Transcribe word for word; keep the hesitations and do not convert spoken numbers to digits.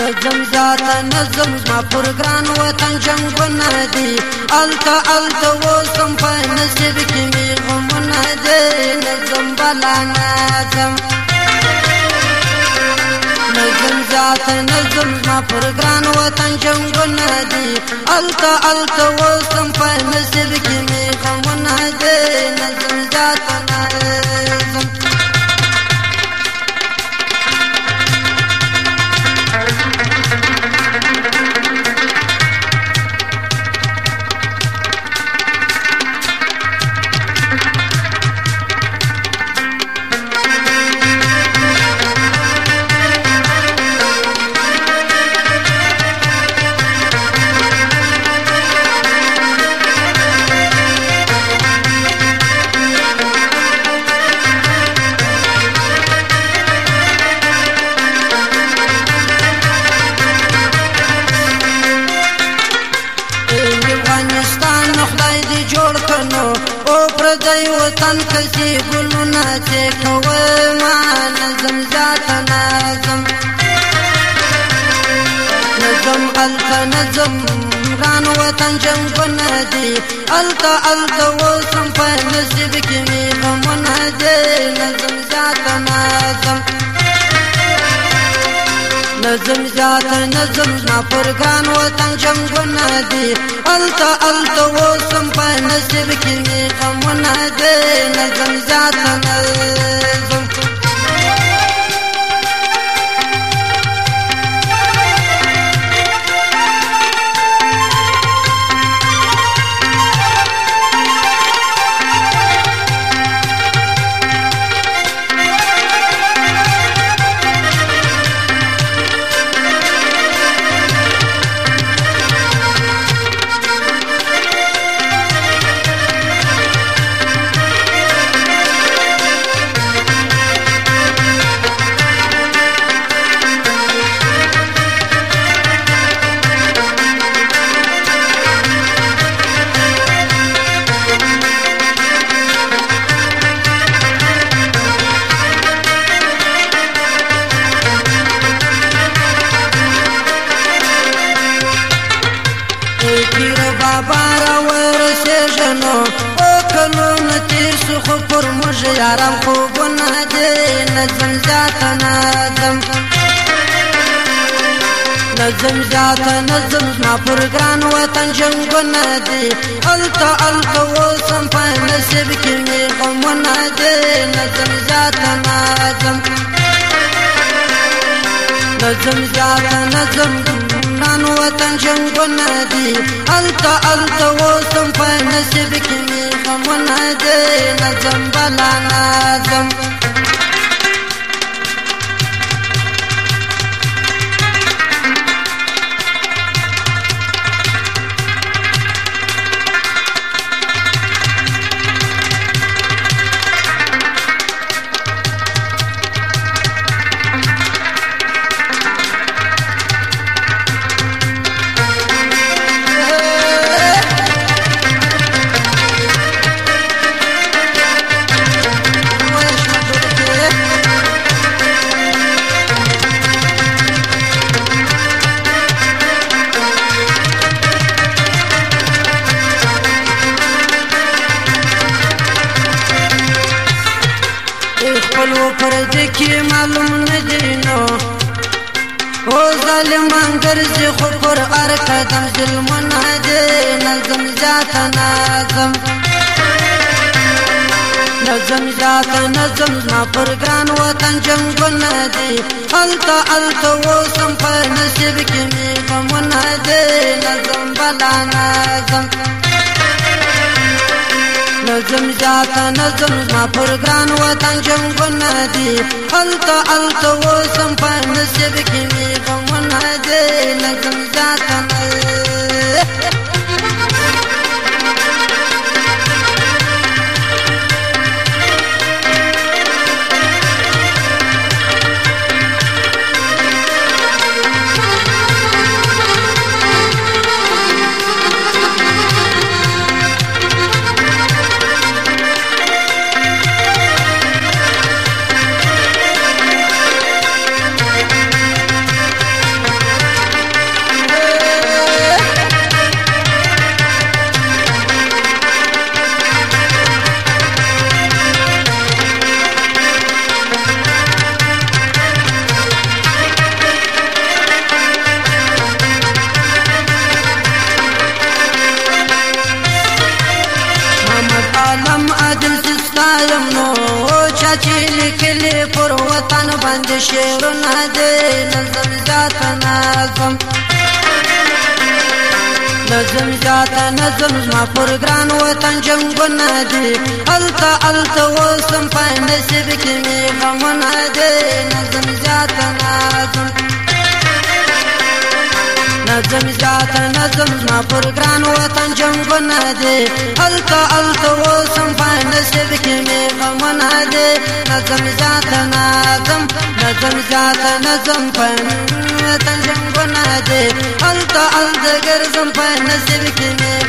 نظم زیاته نظم زما پر ګران وطن جنګونه دي الته الته وسم په نصیب کې مې غمونه دي نظم بلا نظم نظم زیاته نظم زما پر ګران وطن جنګونه دي الته الته وسم په نصیب کې مې غمونه دي نظم زیاته نظم پردی وطن کسی گلونا چه کوئی ما نظم زیاده نظم نظم التا نظم ران وطن جنگونه دی التا التا وسم په نصیب کې مې غمونه دی نظم زیاده نظم نظم زیاده نظم زما پر ګران وطن جنګونه دي الته الته وسم په نصیب کې مې غمونه دي نظم زیاده نظم بابا را ورسېږنو او کلونه تېر سو خو پر موږ یاران خوبونه دي نظم زیاته نظم نظم زیاته نظم زما پر ګران وطن جنګونه دي الته الته وسم په نصیب کې مې غمونه دي نظم زیاته نظم نظم زیاده نظم نان وطن جنګونه دي الته الته وسم په نصیب کې مې غمونه دي نظم بلا نظم خپلو پردې کې معلوم نه دي نو او ظالمان ګرځي خو پر هر قدم ظلمونه دي نظم زیاته نظم نظم زیاته نظم زما پر ګران وطن جنګونه دي الته الته وسم په نصیب کې مې غمونه دي نظم بلا نظم نظم زیاته نظم زما پر ګران وطن جنګونه دي الته الته وسم په نصیب کې مې غمونه دي نظم زیاته شعرونه دي نظم ذات نظم نظم ذات نظم زما پر ګران وطن جنګونه دي الته الته وسم په نصیب کې می غمونه دي نظم ذات نظم نظم ذات نظم زما پر ګران وطن جنګونه دي الته الته وسم په نصیب کې می غمونه دي نظم ذات نظم نظم ذات نظم په وطن جنګونه دي الته الته ګرځم په نصیب کې